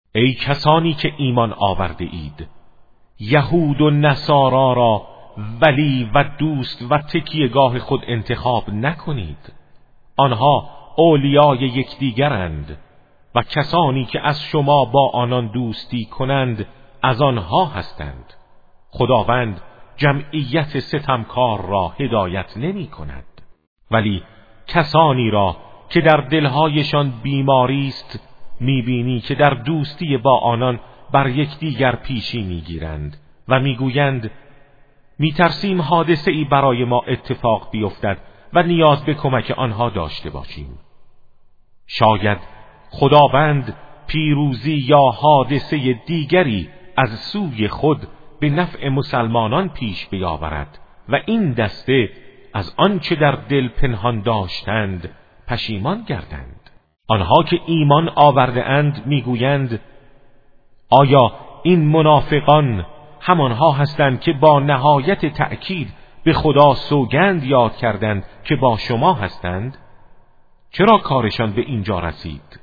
ای کسانی که ایمان آورده اید، یهود و نصارا را ولی و دوست و تکیهگاه خود انتخاب نکنید. آنها اولیای یکدیگرند و کسانی که از شما با آنان دوستی کنند از آنها هستند. خداوند جمعیت ستمکار را هدایت نمی کند. ولی کسانی را که در دلهایشان بیماری است میبینی که در دوستی با آنان بر یکدیگر پیشی میگیرند و میگویند میترسیم حادثه ای برای ما اتفاق بیفتد و نیاز به کمک آنها داشته باشیم. شاید خداوند پیروزی یا حادثه دیگری از سوی خود به نفع مسلمانان پیش بیاورد و این دسته از آنچه در دل پنهان داشتند پشیمان گردند. آنها که ایمان آورده اند میگویند آیا این منافقان همانها هستند که با نهایت تأکید به خدا سوگند یاد کردند که با شما هستند؟ چرا کارشان به اینجا رسید؟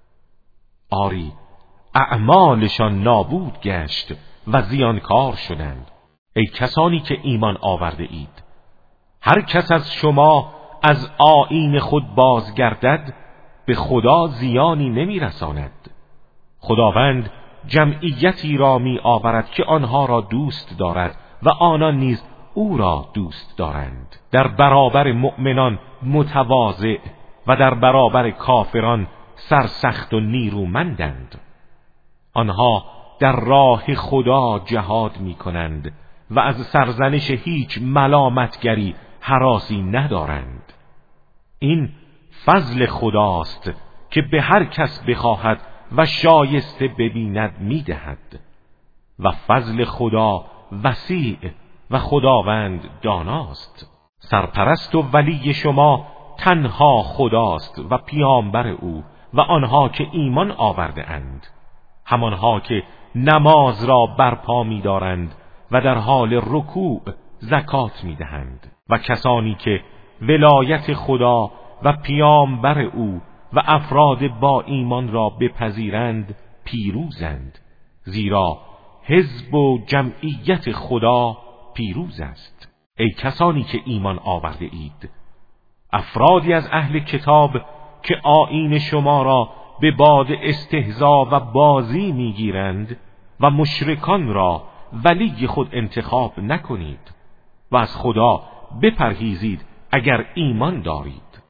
آری، اعمالشان نابود گشت و زیانکار شدند. ای کسانی که ایمان آورده اید، هر کس از شما از آیین خود بازگردد به خدا زیانی نمی رساند. خداوند جمعیتی را می آورد که آنها را دوست دارد و آنان نیز او را دوست دارند. در برابر مؤمنان متواضع و در برابر کافران سرسخت و نیرومندند. آنها در راه خدا جهاد می کنند و از سرزنش هیچ ملامتگری هراسی ندارند. این فضل خداست که به هر کس بخواهد و شایسته ببیند میدهد و فضل خدا وسیع و خداوند داناست. سرپرست و ولی شما تنها خداست و پیامبر او و آنها که ایمان آورده اند، همانها که نماز را برپا می دارند و در حال رکوع زکات می دهند و کسانی که ولایت خدا و پیامبر او و افراد با ایمان را بپذیرند پیروزند، زیرا حزب و جمعیت خدا پیروز است. ای کسانی که ایمان آورده اید، افرادی از اهل کتاب که آیین شما را به باد استهزا و بازی میگیرند و مشرکان را ولی خود انتخاب نکنید و از خدا بپرهیزید اگر ایمان دارید.